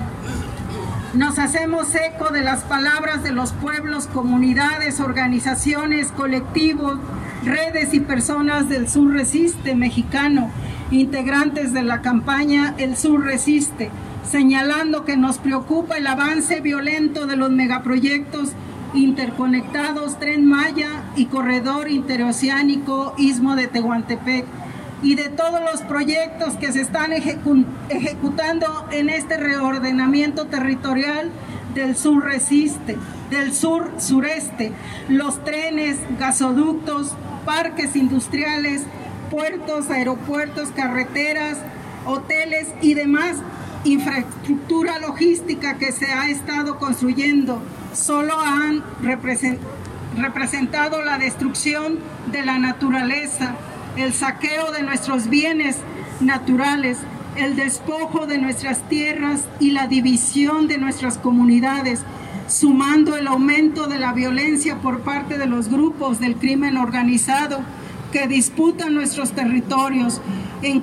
Nos hacemos eco de las palabras de los pueblos, comunidades, organizaciones, colectivos, redes y personas del Sur Resiste mexicano, integrantes de la campaña El Sur Resiste, señalando que nos preocupa el avance violento de los megaproyectos interconectados Tren Maya y Corredor Interoceánico Istmo de Tehuantepec, y de todos los proyectos que se están ejecutando en este reordenamiento territorial del Sur Resiste, del Sur Sureste, los trenes, gasoductos, parques industriales, puertos, aeropuertos, carreteras, hoteles y demás infraestructura logística que se ha estado construyendo, solo han representado la destrucción de la naturaleza, el saqueo de nuestros bienes naturales, el despojo de nuestras tierras y la división de nuestras comunidades, sumando el aumento de la violencia por parte de los grupos del crimen organizado que disputan nuestros territorios. En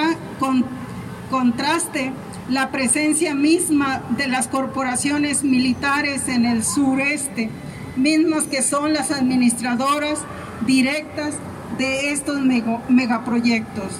contraste, la presencia misma de las corporaciones militares en el sureste, mismas que son las administradoras directas de estos megaproyectos.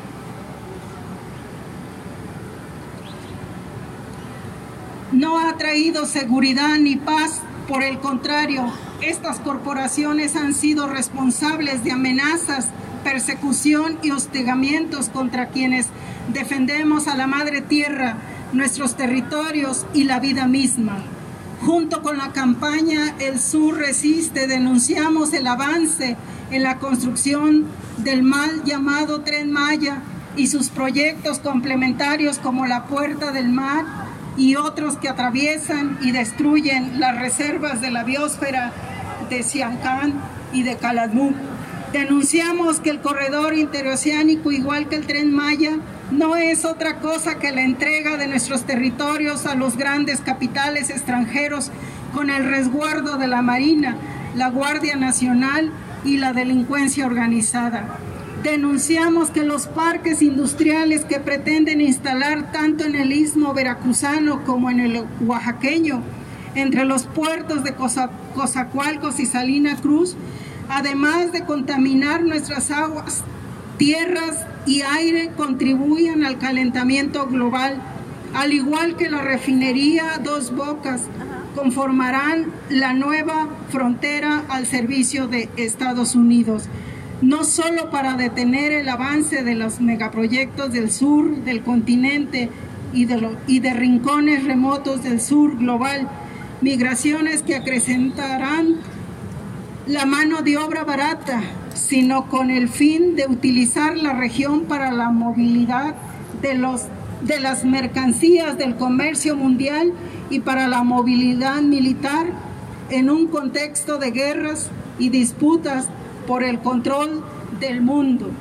No ha traído seguridad ni paz, por el contrario, estas corporaciones han sido responsables de amenazas, persecución y hostigamientos contra quienes defendemos a la madre tierra, nuestros territorios y la vida misma. Junto con la campaña El Sur Resiste, denunciamos el avance en la construcción del mal llamado Tren Maya y sus proyectos complementarios como la Puerta del Mar y otros que atraviesan y destruyen las reservas de la biosfera de Siancán y de Calakmul. Denunciamos que el corredor interoceánico, igual que el Tren Maya, no es otra cosa que la entrega de nuestros territorios a los grandes capitales extranjeros con el resguardo de la Marina, la Guardia Nacional y la delincuencia organizada. Denunciamos que los parques industriales que pretenden instalar tanto en el istmo veracruzano como en el oaxaqueño, entre los puertos de Coatzacoalcos y Salina Cruz, además de contaminar nuestras aguas, tierras y aire, contribuyen al calentamiento global, al igual que la refinería Dos Bocas, conformarán la nueva frontera al servicio de Estados Unidos, no solo para detener el avance de los megaproyectos del sur del continente y de rincones remotos del sur global, migraciones que acrecentarán la mano de obra barata, sino con el fin de utilizar la región para la movilidad de las mercancías del comercio mundial y para la movilidad militar en un contexto de guerras y disputas por el control del mundo.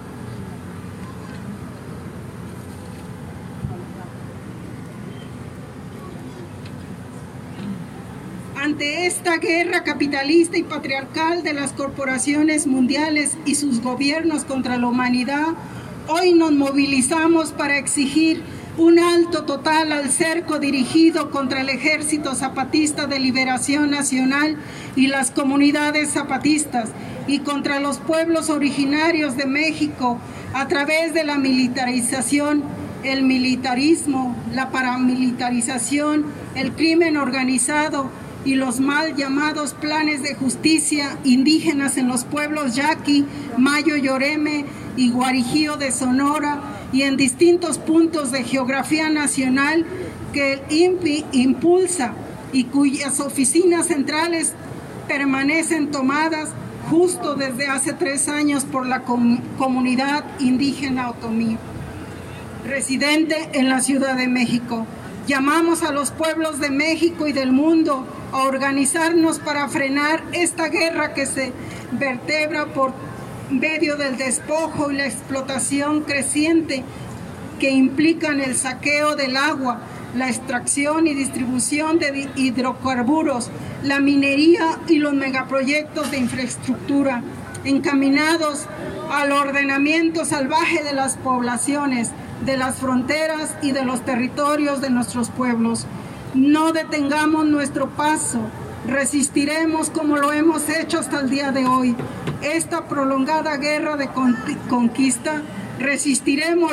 Ante esta guerra capitalista y patriarcal de las corporaciones mundiales y sus gobiernos contra la humanidad, hoy nos movilizamos para exigir un alto total al cerco dirigido contra el Ejército Zapatista de Liberación Nacional y las comunidades zapatistas y contra los pueblos originarios de México a través de la militarización, el militarismo, la paramilitarización, el crimen organizado y los mal llamados planes de justicia indígenas en los pueblos Yaqui, Mayo Yoreme y Guarijío de Sonora y en distintos puntos de geografía nacional que el INPI impulsa y cuyas oficinas centrales permanecen tomadas justo desde hace 3 años por la comunidad indígena otomí, residente en la Ciudad de México. Llamamos a los pueblos de México y del mundo a organizarnos para frenar esta guerra que se vertebra por medio del despojo y la explotación creciente que implican el saqueo del agua, la extracción y distribución de hidrocarburos, la minería y los megaproyectos de infraestructura encaminados al ordenamiento salvaje de las poblaciones, de las fronteras y de los territorios de nuestros pueblos. No detengamos nuestro paso, resistiremos como lo hemos hecho hasta el día de hoy. Esta prolongada guerra de conquista, resistiremos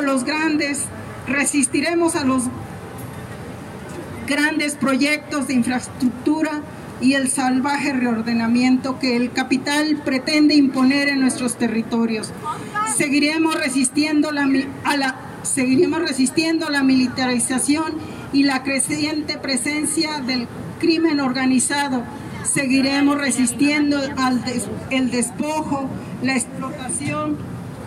a los grandes proyectos de infraestructura y el salvaje reordenamiento que el capital pretende imponer en nuestros territorios. Seguiremos resistiendo la militarización y la creciente presencia del crimen organizado. Seguiremos resistiendo el despojo, la explotación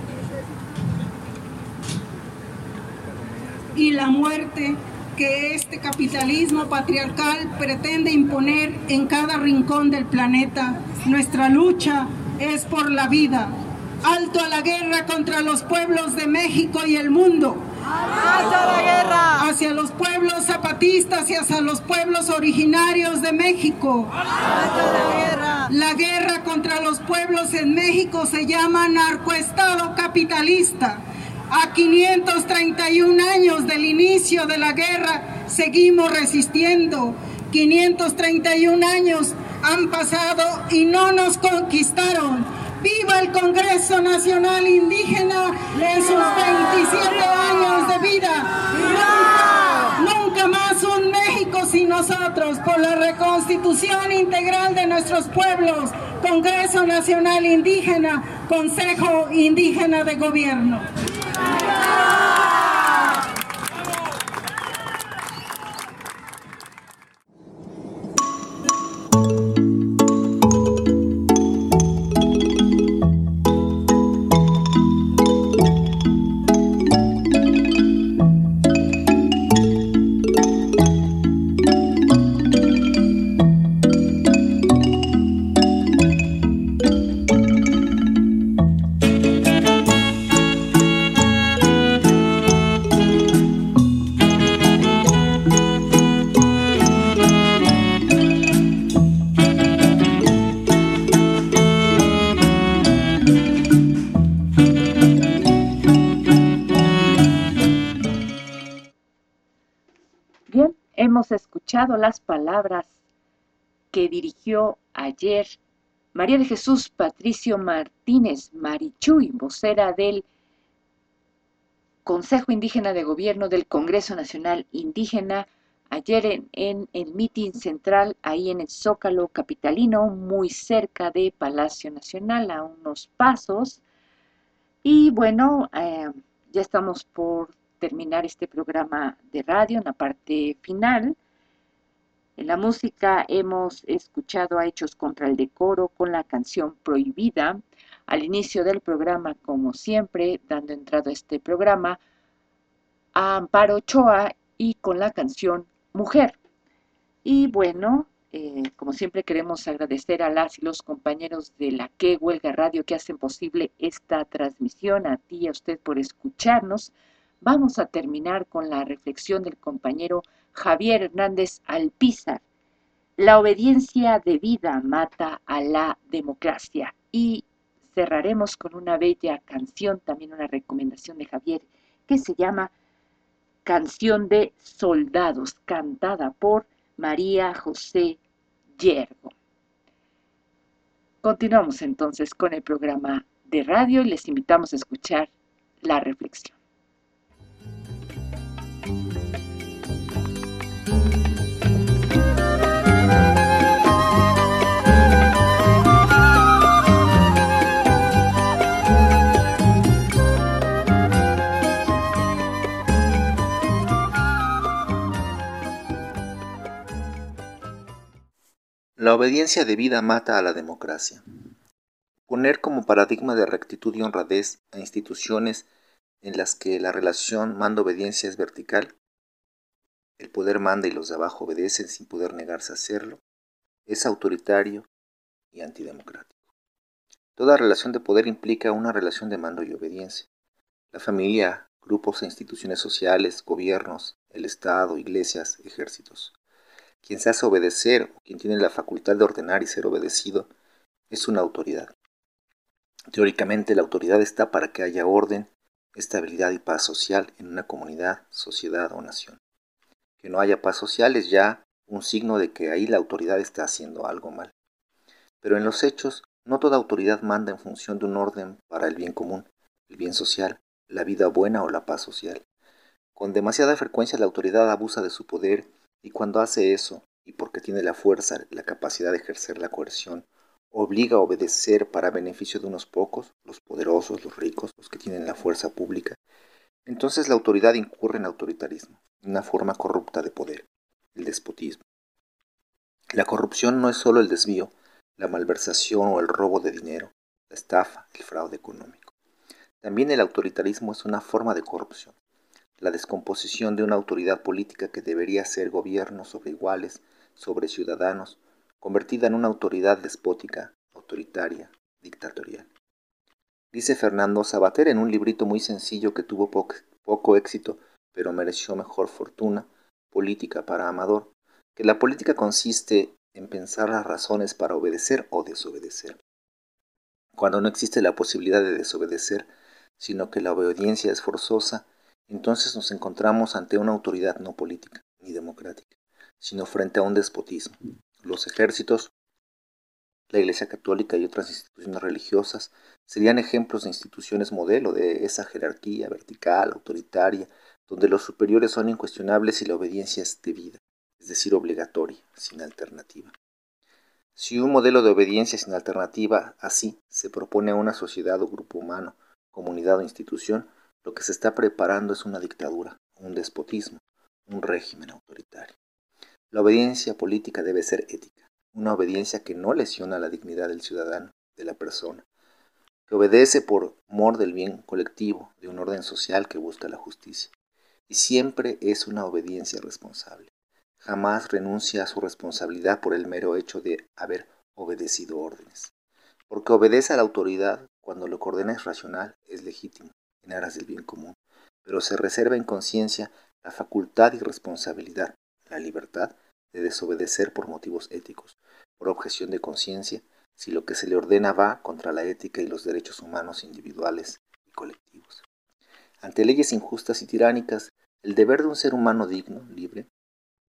y la muerte que este capitalismo patriarcal pretende imponer en cada rincón del planeta. Nuestra lucha es por la vida. ¡Alto a la guerra contra los pueblos de México y el mundo! ¡Alto a la guerra! Hacia los pueblos zapatistas y hacia los pueblos originarios de México. ¡Alto a la guerra! La guerra contra los pueblos en México se llama narcoestado capitalista. A 531 años del inicio de la guerra seguimos resistiendo. 531 años han pasado y no nos conquistaron. ¡Viva el Congreso Nacional Indígena en sus 27 años de vida! Nunca más un México sin nosotros, por la reconstitución integral de nuestros pueblos. Congreso Nacional Indígena, Consejo Indígena de Gobierno. hemos escuchado las palabras que dirigió ayer María de Jesús Patricio Martínez Marichuy, vocera del Consejo Indígena de Gobierno del Congreso Nacional Indígena, ayer en el mitin central ahí en el Zócalo capitalino, muy cerca de Palacio Nacional, a unos pasos. Y bueno, ya estamos por terminar este programa de radio en la parte final. En la música hemos escuchado a Hechos contra el Decoro con la canción Prohibida. Al inicio del programa, como siempre, dando entrada a este programa, a Amparo Ochoa y con la canción Mujer. Y bueno, como siempre queremos agradecer a las y los compañeros de la Que Huelga Radio que hacen posible esta transmisión, a ti y a usted por escucharnos. Vamos a terminar con la reflexión del compañero Javier Hernández Alpizar. La obediencia debida mata a la democracia. Y cerraremos con una bella canción, también una recomendación de Javier, que se llama Canción de Soldados, cantada por María José Yergo. Continuamos entonces con el programa de radio y les invitamos a escuchar la reflexión. La obediencia debida mata a la democracia. Poner como paradigma de rectitud y honradez a instituciones en las que la relación mando-obediencia es vertical, el poder manda y los de abajo obedecen sin poder negarse a hacerlo, es autoritario y antidemocrático. Toda relación de poder implica una relación de mando y obediencia. La familia, grupos e instituciones sociales, gobiernos, el Estado, iglesias, ejércitos. Quien se hace obedecer o quien tiene la facultad de ordenar y ser obedecido es una autoridad. Teóricamente la autoridad está para que haya orden, estabilidad y paz social en una comunidad, sociedad o nación. Que no haya paz social es ya un signo de que ahí la autoridad está haciendo algo mal. Pero en los hechos, no toda autoridad manda en función de un orden para el bien común, el bien social, la vida buena o la paz social. Con demasiada frecuencia la autoridad abusa de su poder y cuando hace eso, y porque tiene la fuerza, la capacidad de ejercer la coerción, obliga a obedecer para beneficio de unos pocos, los poderosos, los ricos, los que tienen la fuerza pública, entonces la autoridad incurre en autoritarismo, una forma corrupta de poder, el despotismo. La corrupción no es solo el desvío, la malversación o el robo de dinero, la estafa, el fraude económico. También el autoritarismo es una forma de corrupción. La descomposición de una autoridad política que debería ser gobierno sobre iguales, sobre ciudadanos, convertida en una autoridad despótica, autoritaria, dictatorial. Dice Fernando Savater en un librito muy sencillo que tuvo poco éxito, pero mereció mejor fortuna, Política para Amador, que la política consiste en pensar las razones para obedecer o desobedecer. Cuando no existe la posibilidad de desobedecer, sino que la obediencia es forzosa, entonces nos encontramos ante una autoridad no política ni democrática, sino frente a un despotismo. Los ejércitos, la Iglesia Católica y otras instituciones religiosas serían ejemplos de instituciones modelo de esa jerarquía vertical, autoritaria, donde los superiores son incuestionables y la obediencia es debida, es decir, obligatoria, sin alternativa. Si un modelo de obediencia sin alternativa así se propone a una sociedad o grupo humano, comunidad o institución, lo que se está preparando es una dictadura, un despotismo, un régimen autoritario. La obediencia política debe ser ética, una obediencia que no lesiona la dignidad del ciudadano, de la persona, que obedece por amor del bien colectivo, de un orden social que busca la justicia. Y siempre es una obediencia responsable. Jamás renuncia a su responsabilidad por el mero hecho de haber obedecido órdenes. Porque obedece a la autoridad cuando lo que ordena es racional, es legítimo, en aras del bien común, pero se reserva en conciencia la facultad y responsabilidad, la libertad de desobedecer por motivos éticos, por objeción de conciencia, si lo que se le ordena va contra la ética y los derechos humanos individuales y colectivos. Ante leyes injustas y tiránicas, el deber de un ser humano digno, libre,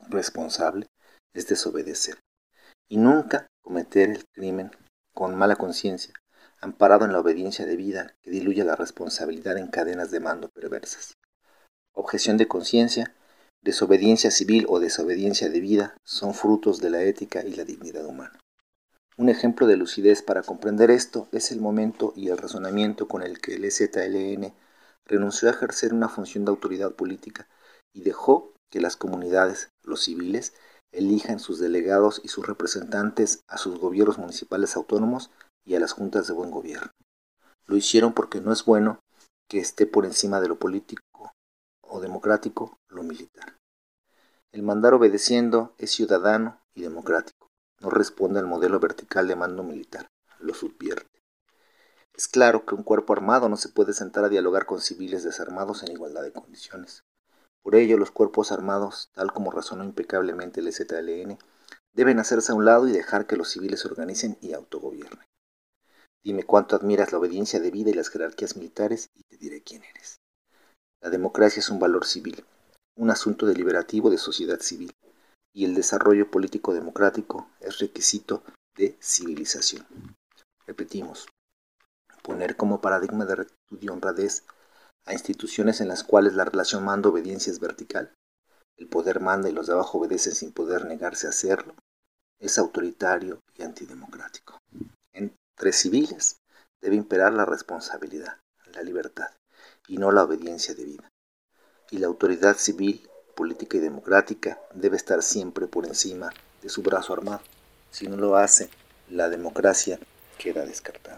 responsable es desobedecer y nunca cometer el crimen con mala conciencia, amparado en la obediencia debida que diluye la responsabilidad en cadenas de mando perversas. Objeción de conciencia, desobediencia civil o desobediencia debida son frutos de la ética y la dignidad humana. Un ejemplo de lucidez para comprender esto es el momento y el razonamiento con el que el EZLN renunció a ejercer una función de autoridad política y dejó que las comunidades, los civiles, elijan sus delegados y sus representantes a sus gobiernos municipales autónomos y a las juntas de buen gobierno. Lo hicieron porque no es bueno que esté por encima de lo político o democrático lo militar. El mandar obedeciendo es ciudadano y democrático. No responde al modelo vertical de mando militar, lo subvierte. Es claro que un cuerpo armado no se puede sentar a dialogar con civiles desarmados en igualdad de condiciones. Por ello, los cuerpos armados, tal como razonó impecablemente el EZLN, deben hacerse a un lado y dejar que los civiles se organicen y autogobiernen. Dime cuánto admiras la obediencia debida y las jerarquías militares y te diré quién eres. La democracia es un valor civil, un asunto deliberativo de sociedad civil, y el desarrollo político democrático es requisito de civilización. Repetimos, poner como paradigma de rectitud y honradez a instituciones en las cuales la relación mando-obediencia es vertical, el poder manda y los de abajo obedecen sin poder negarse a hacerlo, es autoritario y antidemocrático. Entre civiles debe imperar la responsabilidad, la libertad, y no la obediencia debida. Y la autoridad civil, política y democrática debe estar siempre por encima de su brazo armado. Si no lo hace, la democracia queda descartada.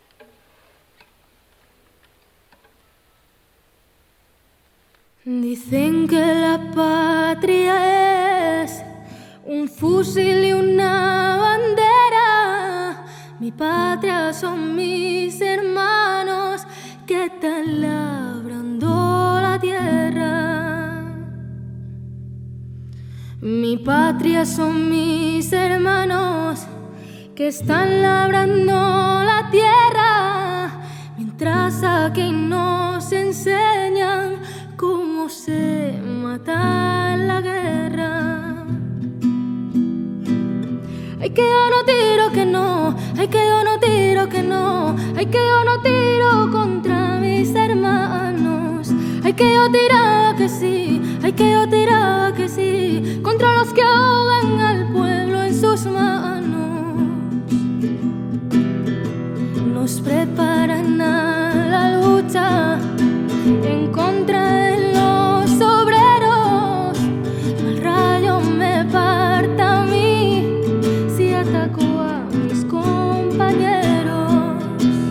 Dicen que la patria es un fusil y una bandera. Mi patria son mis hermanos que están labrando la tierra. Mi patria son mis hermanos que están labrando la tierra, mientras aquí nos enseñan cómo se mata en la guerra. Ay, que yo no tiro que no, ay, que yo no tiro que no, ay, que yo no tiro contra mis hermanos. Ay, que yo tiraba que sí, ay, que yo tiraba que sí, contra los que ahogan al pueblo en sus manos. Nos preparan a la lucha en contra de los obreros. El rayo me parta a mí si ataco a mis compañeros.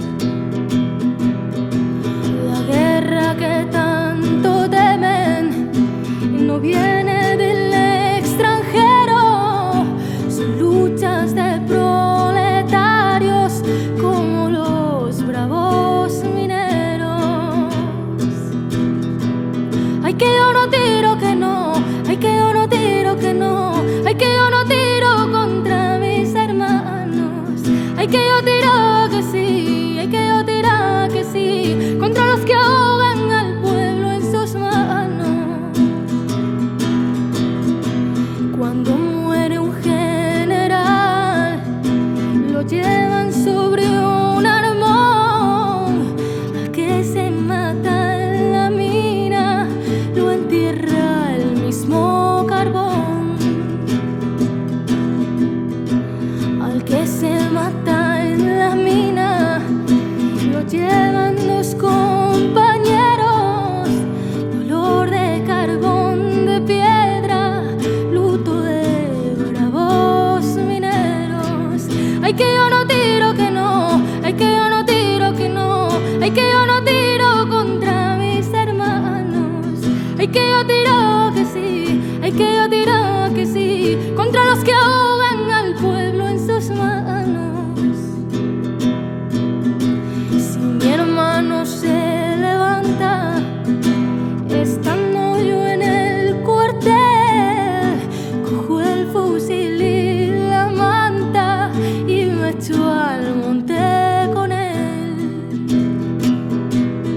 La guerra que tanto temen no viene del extranjero, son luchas de proletarios como los bravos mineros. Ay, que yo no tiro que no, ay, que yo no tiro que no, ay, que yo no tiro contra mis hermanos. Ay, que yo tiraba que sí, ay, que yo tiraba que sí, contra los que ahogan al pueblo en sus manos. Cuando muere un general, lo llevan sobre un armón. Al que se mata en la mina, lo entierra el mismo carbón. Al que se mata en la mina, lo llevan los compañeros. Dolor de carbón, de piedra, luto de bravos mineros. Ay, que yo no tiro que no, ay, que yo no tiro que no, ay, que yo no tiro contra mis hermanos. Ay, que yo tiraba que sí, ay, que yo tiraba que sí, contra los que ahogan al pueblo en sus manos. Si mi hermano se levanta, estando yo en el cuartel, cojo el fusil y la manta y me echo al monte con él.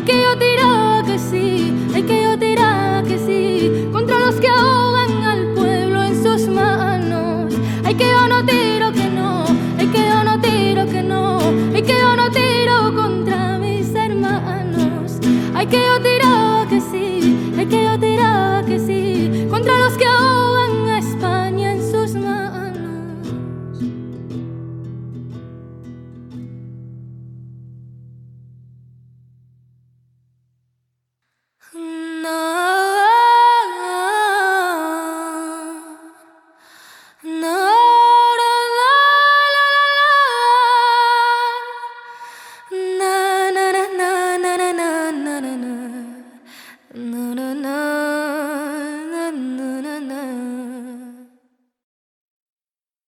que yo te